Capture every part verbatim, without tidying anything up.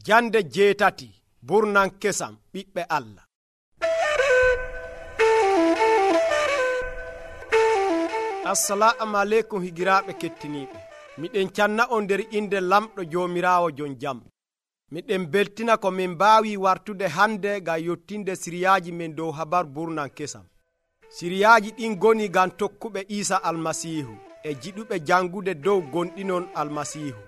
Jande jeetati burnan kesam ɓiɓɓe Allah. Assalamu alaikum higiraaɓe kettiniiɓe. Miɗen canna on nder inde lamɗo joomiraawo jon jam. Miɗen beltina ko min mbaawi wartude hande ga yottinde siriyaaji men dow habar burnan kesam. Siriyaaji ɗin goni gam tokkuɓe Isa almasihu e jiɗuɓe jangude dow gonɗinon almasihu.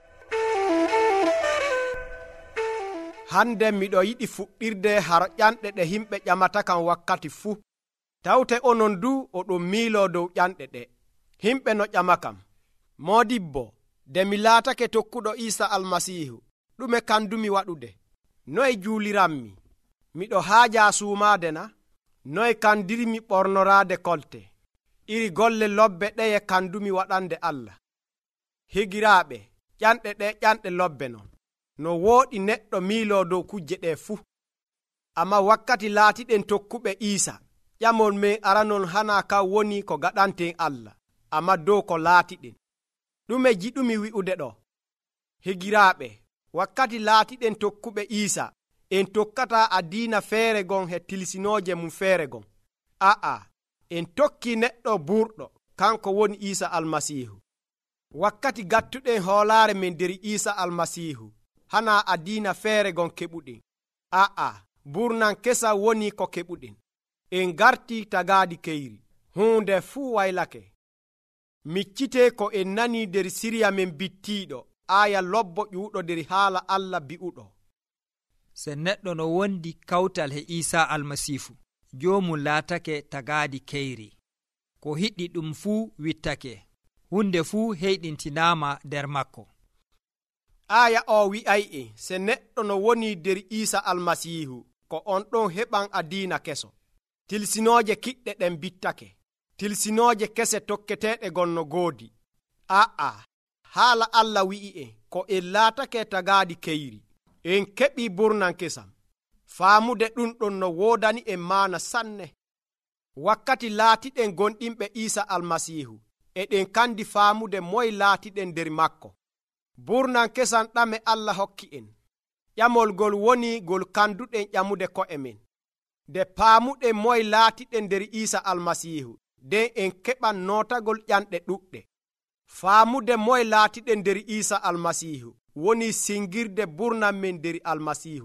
Hande miɗo yiɗi fuɗɗirde har ƴanɗe ɗe himɓe ƴamata kam wakkati fuu. Tawte onon du oɗon miilo dow ƴanɗe ɗe. Himɓe no ƴama kam, modibbo, de mi laatake tokkuɗo Isa almasihu, ɗume kandumi waɗude? Noye juuliranmi? Miɗo haaja suumaade na? Noye kandirmi ɓornoraade kolte? Iri golle lobbe ɗeye kandumi waɗande Allah. Higiraaɓe, ƴanɗe ɗe ƴanɗe lobbe non. No wooɗi neɗɗo miilo dow kujje ɗe fuu. Amma wakkati laatiɗen tokkuɓe Isa, ƴamol men aranon hana ka woni ko gaɗanten Allah, amma dow ko laatiɗen. Ɗume jiɗumi wi'ude ɗo? Higiraaɓe, wakkati laatiɗen tokkuɓe Isa, en tokkata adiina feere gon he tilsinooje mum feere gon. A'a, en tokki neɗɗo burɗo, kanko woni Isa almasihu. Wakkati gattuɗen hoolaare men nder Isa almasihu, hana adiina feere gon keɓuɗen. A'a, burnan kesa woni ko keɓuɗen. En garti tagaadi keyri, hunde fuu waylake. Miccite ko en nani nder siriya men bittiiɗo, aya lobbo ƴuuɗo nder haala Allah bi'uɗo. Se neɗɗo no wondi kawtal he Isa almasihu, joomum laatake tagaadi keyri. Ko hiɗɗi ɗum fuu wittake, hunde fuu heyɗintinaama nder makko. Aya o wi'ay e se neɗɗo no woni nder Isa almasihu, ko on ɗon heɓan adiina keso. Tilsinooje kiɗɗe ɗen bittake, tilsinooje kese tokketeeɗe gonno goodi. A'a, haala Allah wi'i en ko en laatake tagaadi keyri, en keɓi burnan kesam. Faamude ɗum ɗon no woodani en maana sanne. Wakkati laatiɗen gonɗinɓe Isa almasihu, eɗen kandi faamude moye laatiɗen nder makko. Burnan kesam ɗame Allah hokki en. Ƴamol gol woni gol kanduɗen ƴamude ko'e men. De paamuɗen moye laatiɗen nder Isa almasihu, den en keɓan nootagol ƴanɗe ɗuɗɗe. Faamude moye laatiɗen nder Isa almasihu woni singirde burnan men nder almasihu.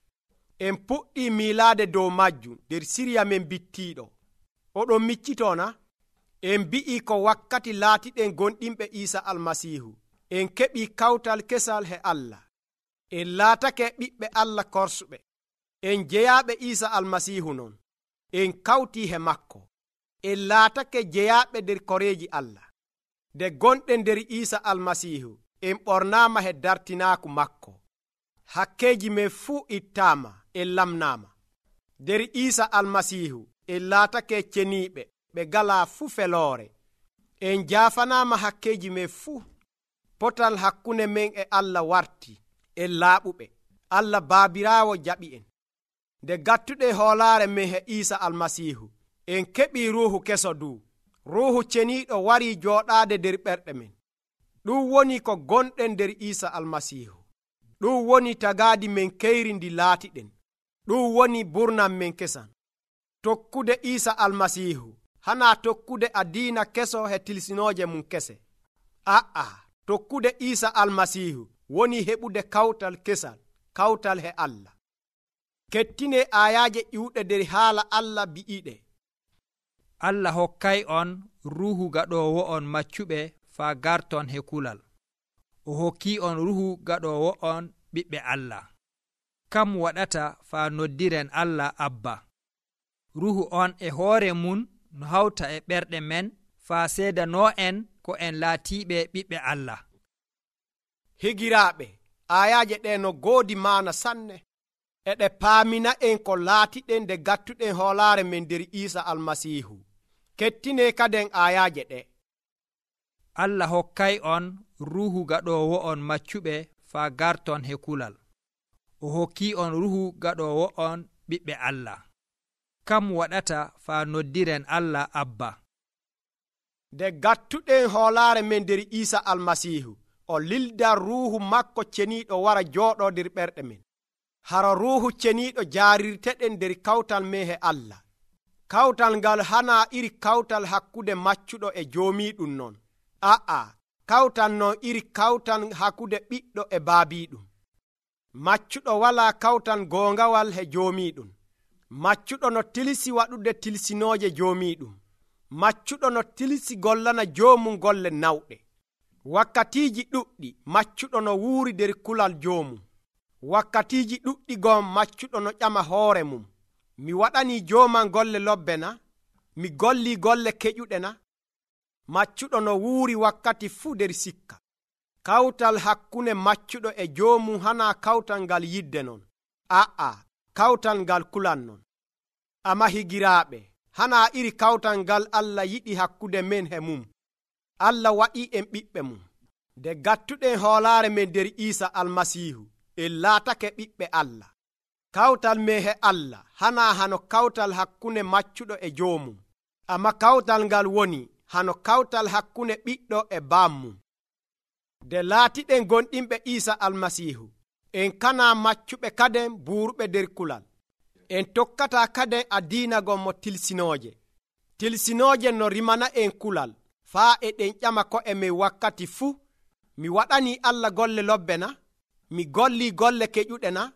En puɗɗi miilaade dow majjum nder siriya men bittiiɗo. Oɗon miccitona? En bi'i ko wakkati laatiɗen gonɗinɓe Isa almasihu, en keɓi kawtal kesal he Allah. En laatake ɓiɓɓe Allah korsuɓe. En jeyaaɓe Isa almasihu non. En kawti he makko. En laatake jeyaaɓe nder koreeji Allah. De gonɗen nder Isa almasihu, en ɓornaama he dartinaaku makko. Hakkeeji men fuu ittaama, en lamnaama. Nder Isa almasihu, en laatake ceniiɓe, ɓe galaa fuu feloore. En jaafanaama hakkeeji men fuu. Potal hakkunde men e Allah warti, en laaɓuɓe. Allah baabiraawo jaɓi en. Nde gattuɗe hoolaare men he Isa almasihu, en keɓi ruuhu keso du. Ruuhu ceniiɗo wari jooɗaade nder ɓerɗe men. Ɗum woni ko gonɗen nder Isa almasihu. Ɗum woni tagaadi men keyri ndi laatiɗen. Ɗum woni burnan men kesan. Tokkude Isa almasihu, hana tokkude adiina keso he tilsinooje mum kese. A'a, tokkude Isa almasihu woni heɓude kawtal kesal, kawtal he Allah. Kettine ayaaje ƴiwɗe nder haala Allah bi'iɗe. Allah hokkay on ruhu gaɗowo on maccuɓe faa garton he kulal. O hokki on ruhu gaɗowo on ɓiɓɓe Allah. Kam waɗata faa noddiren Allah Abba. Ruhu on e hoore mun no hawta e ɓerɗe men faa seedano en ko en laatiɓe ɓiɓɓe Allah. Higiraaɓe, ayaaje ɗe no goodi maana sanne. Eɗe paamina en ko laatiɗen nde gattuɗen hoolaare men nder Isa almasihu. Kettine kaden ayaaje ɗe. Allah hokkay on ruhu gaɗowo on maccuɓe faa garton he kulal. O hokki on ruhu gaɗowo on ɓiɓɓe Allah. Kam waɗata faa noddiren Allah Abba. Nde gattuɗen hoolaare men nder Isa almasihu, o lilda ruuhu makko ceniiɗo wara jooɗo nder ɓerɗe men. hara ruuhu ceniiɗo jaarirteɗen nder kawtal me he Allah. kawtal ngal hana iri kawtal hakkude maccuɗo e joomiiɗum non. a'a kawtal non iri kawtal hakkude ɓiɗɗo e baabiiɗum. maccuɗo wala kawtal goongawal he joomiiɗum. maccuɗo no tilisi waɗude tilsinooje joomiiɗum. maccuɗo no tilisi gollana joomum golle nawɗe. wakkatiiji ɗuɗɗi maccuɗo no wuuri nder kulal joomum. wakkatiiji ɗuɗɗi gon maccuɗo no ƴama hoore mum. mi waɗani jooman golle lobbe na? mi golli golle keƴuɗe na? maccuɗo no wuuri wakkati fuu nder sikka. kawtal hakkunde maccuɗo e joomum hana kawtal ngal yidde non. a'a kawtal ngal kulan non. amma higiraaɓe, hana iri kawtal ngal Allah yiɗi hakkude men he mum. Allah waɗi en ɓiɓɓe mum. nde gattuɗen hoolaare men nder Iisa almasiihu en laatake ɓiɓɓe Allah. kawtal me he Allah hana hano kawtal hakkunde maccuɗo e joomum. amma kawtal ngal woni hano kawtal hakkunde ɓiɗɗo e bammum. nde laatiɗen gonɗinɓe Iisa almasiihu en kana maccuɓe kaden buuruɓe nder kulal. en tokkata kaden adiinagon mo tilsinooje. tilsinooje no rimana en kulal faa eɗen ƴama ko'e men wakkati fuu. mi waɗani Allah golle lobbe na? mi golli golle keƴuɗe na?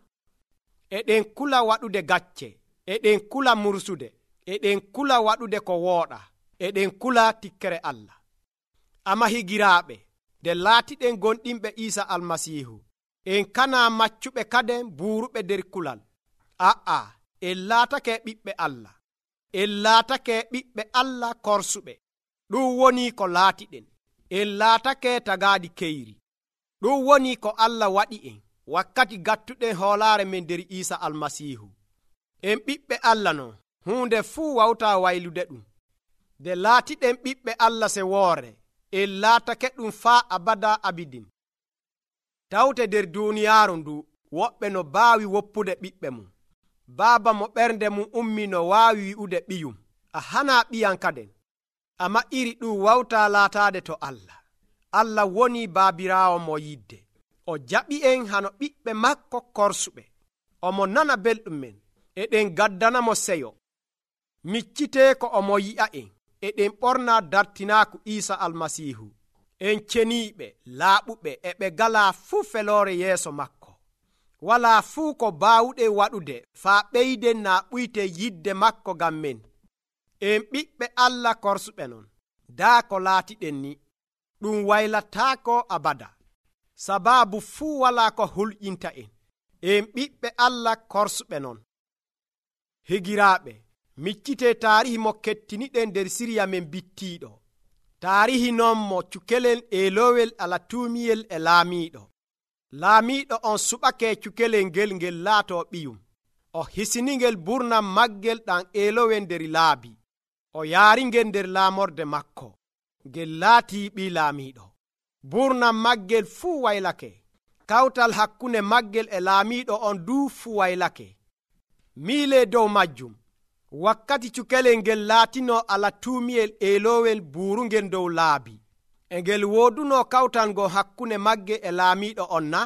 eɗen kula waɗude gacce. eɗen kula mursude. eɗen kula waɗude ko wooɗa. eɗen kula tikkere Allah. amma higiraaɓe, nde laatiɗen gonɗinɓe Iisa almasiihu en kana maccuɓe kaden buuruɓe nder kulal. a'a en laatake ɓiɓɓe Allah. en laatake ɓiɓɓe Allah korsuɓe. ɗum woni ko laatiɗen. en laatake tagaaɗi keyri. ɗum woni ko Allah waɗi en wakkati gattuɗen hoolaare men nder Iisa almasiihu. en ɓiɓɓe Allah non hunde fuu wawta waylude ɗum. nde laatiɗen ɓiɓɓe Allah se woore en laatake ɗum faa abada abidin. tawte nder duuniyaaru ndu woɓɓe no baawi woppude ɓiɓɓe mum. baaba mo ɓernde mum ummi no waawi wi'ude ɓiyum. a hana ɓiyan kaden. amma iri ɗum wawta laataade to Allah. Allah woni baabiraawo mo yidde. o jaɓi en hano ɓiɓɓe makko korsuɓe. omo nana belɗum men. eɗen gaddana mo seyo. miccite ko omo yi'a en. eɗen ɓorna dartinaaku Iisa almasiihu. en ceniiɓe laaɓuɓe e ɓe galaa fuu feloore yeeso makko. walaa fuu ko baawuɗe waɗude faa ɓeyden naa ɓuyte yidde makko ngam men. en ɓiɓɓe Allah korsuɓe non. daa ko laatiɗen ni ɗum waylataako abada. sabaabu fuu walaa ko hulƴinta en. en ɓiɓɓe Allah korsuɓe non. higiraaɓe, miccite taarihi mo kettiniɗen nder siriya men bittiiɗo. taarihi non mo cukelel eelowel ala tuumiyel e laamiiɗo. laamiiɗo on suɓake cukelel ngel ngel laato ɓiyum. o hisiningel burnam maggel ɗan eelowel nder laabi. o yaaringel nder laamorde makko ngel laati ɓi laamiiɗo. burnam maggel fuu waylake. kawtal hakkunde maggel e laamiiɗo on duu fuu waylake. miile dow majjum wakkati cukelel ngel laatino ala tuumiyel eelowel buurungel dow laabi. e ngel wooduno kawtango hakkunde magge e laamiiɗo on na?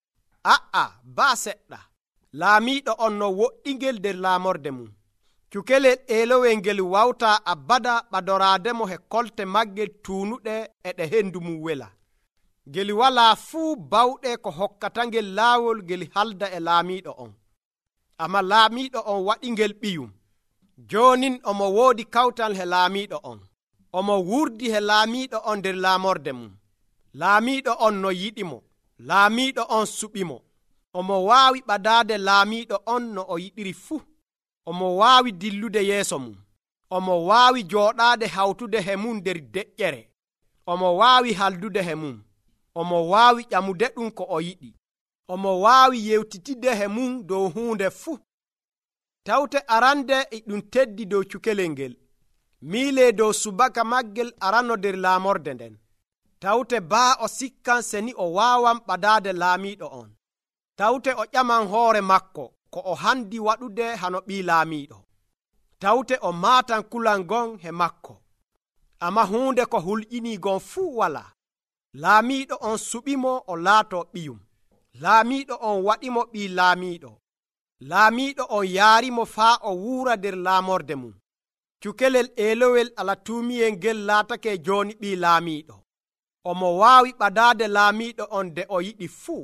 a'a baa seɗɗa. laamiiɗo on no woɗɗingel nder laamorde mum. cukelel eelowel ngel wawta abada ɓadoraademo he kolte maggel tuunuɗe e ɗe hendu mum wela. ngel walaa fuu bawɗe ko hokkata ngel laawol ngel halda e laamiiɗo on. amma laamiiɗo on waɗi ngel ɓiyum. joonin omo woodi kawtal he laamiiɗo on. omo wurdi he laamiiɗo on nder laamorde mum. laamiiɗo on no yiɗimo. laamiiɗo on suɓimo. omo waawi ɓadaade laamiiɗo on no o yiɗiri fuu. omo waawi dillude yeeso mum. omo waawi jooɗaade hawtude he mum nder deƴƴere. omo waawi haldude he mum. omo waawi ƴamude ɗum ko o yiɗi. omo waawi yewtitide he mum dow huunde fuu. tawte arande e ɗum teddi dow cukelel ngel. miile dow subaka maggel arano nder laamorde nden. tawte baa o sikkan seni o waawan ɓadaade laamiiɗo on. tawte o ƴaman hoore makko ko o handi waɗude hano ɓii laamiiɗo. tawte o maatan kulal ngon he makko. amma huunde ko hulƴinii gon fuu wala. laamiiɗo on suɓimo o laato ɓiyum. Laamiiɗo on waɗimo ɓi laamiiɗo. Laamiiɗo on yaarimo faa o wuura nder laamorde mum. Cukelel eelowel alatuumiyel ngel laatake jooni ɓi laamiiɗo. Omo waawi ɓadaade laamiiɗo on de o yiɗi fuu.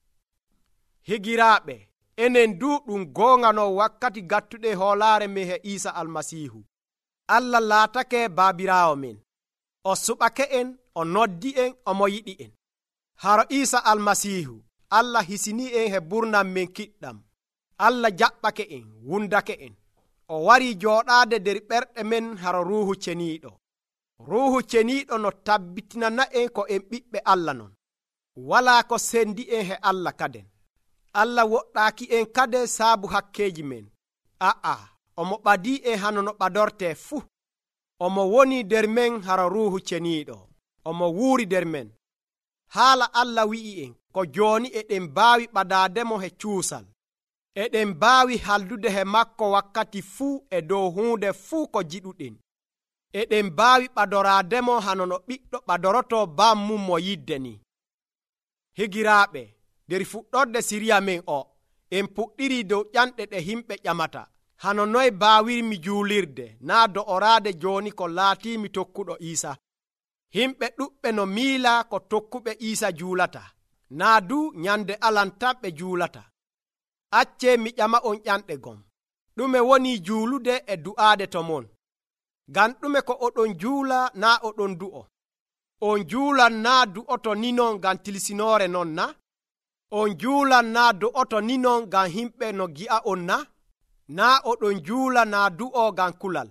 Higiraaɓe, enen du ɗum goongano wakkati gattuɗe hoolaare men he Iisa almasiihu. Allah laatake baabiraawo men. O suɓake en, o noddi en, omo yiɗi en. Haro Iisa almasiihu, Allah hisini en he burnam men kiɗɗam. Allah jaɓɓake en, wundake en. O wari jooɗaade nder ɓerɗe men haro ruuhu ceniiɗo. Ruuhu ceniiɗo no tabbitinana en ko en ɓiɓɓe Allah non. Walaa ko sendi en he Allah kaden. Allah woɗɗaaki en kade saabu hakkeeji men. A'a, omo ɓadii en hano no ɓadortee fuu. Omo woni nder men haro ruuhu ceniiɗo. Omo wuuri nder men. Haala Allah wi'i en ko jooni eɗen mbaawi ɓadaademo he cuusal. Eɗen mbaawi haldude he makko wakkati fuu e dow huunde fuu ko jiɗuɗen. Eɗen mbaawi ɓadoraademo hano no ɓiɗɗo ɓadoroto bam mum mo yidde ni. Higiraaɓe, nder fuɗɗorde siriya men o, en puɗɗiri dow ƴanɗe ɗe himɓe ƴamata. Hano noye baawirmi juulirde naa do'oraade jooni ko laatiimi tokkuɗo Iisa. Himɓe ɗuɓɓe no miila ko tokkuɓe Iisa juulata, naa du nyande alan tan ɓe juulata. Accee mi ƴama on ƴanɗe gom. Ɗume woni juulude e du'aade to mon? Ngam ɗume ko oɗon juula naa oɗon du'o? On juulan naa du'oto ninon ngam tilsinoore non na? On juulan naa du'oto ninon ngam himɓe no gi'a on na? Naa oɗon juula naa du'o ngam kulal.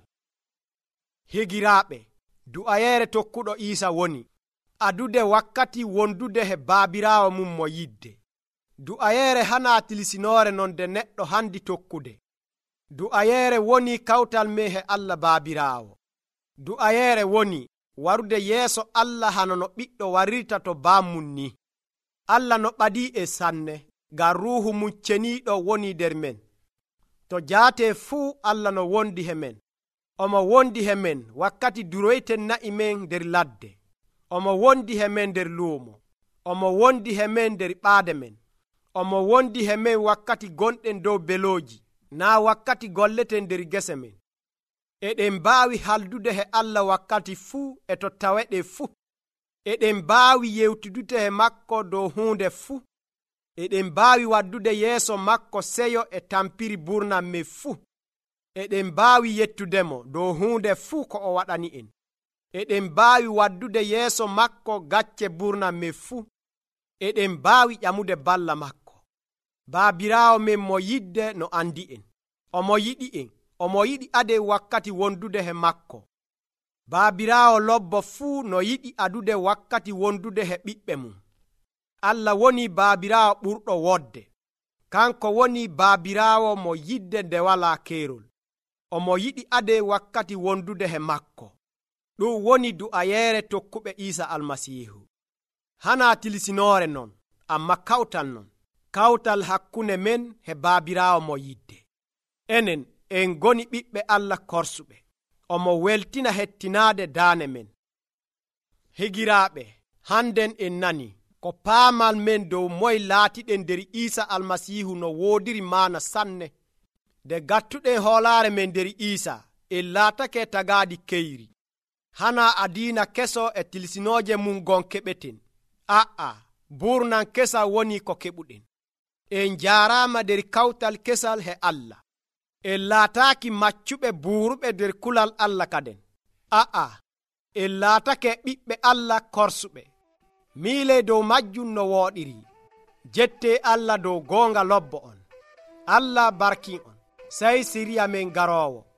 Higiraaɓe, du'ayeere tokkuɗo Iisa woni adude wakkati wondude he baabiraawo mum mo yidde. Du'ayeere hana tilsinoore non de neɗɗo handi tokkude. Du'ayeere woni kawtal me he Allah baabiraawo. Du'ayeere woni warude yeeso Allah hano no ɓiɗɗo warirta to bammum ni. Allah no ɓadii e sanne ngam ruuhu mum ceniiɗo woni nder men. To jaatee fuu Allah no wondi he men. Omo wondi he men wakkati duroyten na'i men nder ladde. Omo wondi he men nder luumo. Omo wondi he men nder ɓaade men. Omo wondi he men wakkati gonɗen dow belooji, naa wakkati golleten nder gese men. Eɗen mbaawi haldude he Allah wakkati fuu e to taweɗe fuu. Eɗen mbaawi yewtudude he makko dow huunde fuu. Eɗen mbaawi waddude yeeso makko seyo e tampiri burnam men fuu. Eɗen mbaawi yettudemo dow huunde fuu ko o waɗani en. Eɗen mbaawi waddude yeeso makko gacce burnam men fuu. Eɗen mbaawi ƴamude balla makko. Baabiraawo men mo yidde no andi en. Omo yiɗi en. Omo yiɗi ade wakkati wondude he makko. Baabiraawo lobbo fuu no yiɗi adude wakkati wondude he ɓiɓɓe mum. Allah woni baabiraawo ɓurɗo wodde. Kanko woni baabiraawo mo yidde nde walaa keerol. Omo yiɗi ade wakkati wondude he makko. Ɗum woni du'ayeere tokkuɓe Iisa almasiihu. Hana tilsinoore non, amma kawtal non. Kawtal hakkunde men he baabiraawo mo yidde. Enen en goni ɓiɓɓe Allah korsuɓe. Omo weltina hettinaade daane men. Higiraaɓe, handen en nani ko paamal men dow moy laatiɗen nder Iisa almasiihu no woodiri maana sanne. De gattuɗen hoolaare men nder Iisa en laatake tagaadi keyri. Hana adiina keso e tilsinooje mum gon keɓeten. A'a, burnan kesa woni ko keɓuɗen. En jaaraama nder kawtal kesal he Allah. En laataaki maccuɓe buuruɓe nder kulal Allah kaden. A'a, en laatake ɓiɓɓe Allah korsuɓe. Miile dow majjum no wooɗiri. Jette Allah dow goonga lobbo on. Allah barkin on. Sey siriya men garoowo.